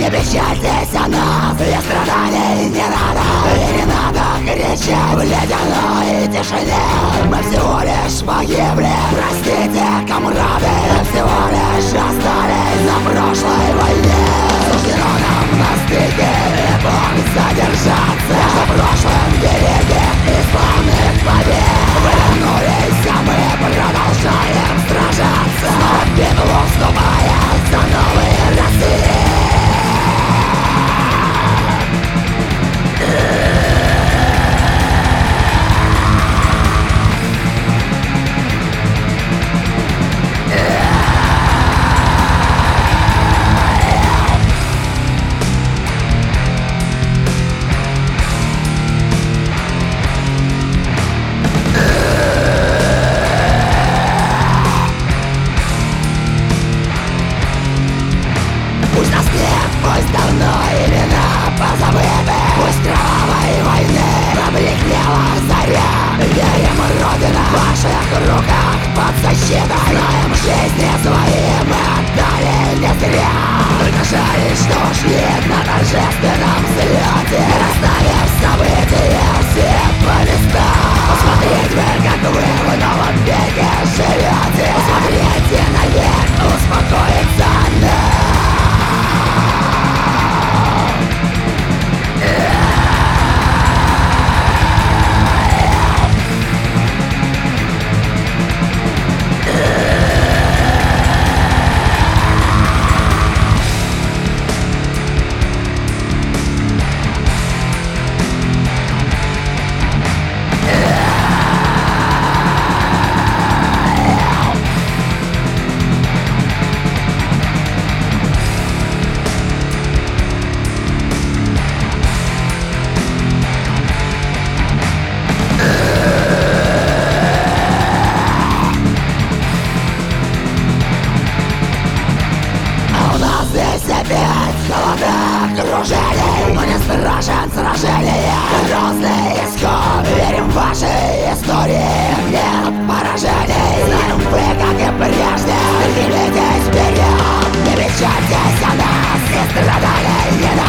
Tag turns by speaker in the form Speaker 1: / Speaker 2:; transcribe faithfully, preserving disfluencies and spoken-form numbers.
Speaker 1: Не печальтесь о нас, и страданий не надо. И не надо кричать в ледяной тишине. Мы всего лишь погибли, простите, комрады. Мы всего лишь остались на прошлой войне. Суждено нам на стыке эпох задержаться между прошлым великих и славных побед. Вернулись, а мы продолжаем сражаться, снова в битву вступая за новые России. Пусть нас нет, пусть давно имена позабыты. Пусть кровавой войны пробликнела заря. Верим, Родина в ваших руках под защитой. Знаем, жизни свои мы отдали не зря. Только жаль, что ушли на торжественном взлете, расставив события все по местам. Посмотреть вы, как вы в новом веке живете. Посмотрите наверх, успокоиться нам. Холода окружили, но не страшен сражения. Грозный исход, верим в ваши истории. Нет поражений, знаем вы, как и прежде. Двигайтесь вперед, не печальтесь о нас, и страданий не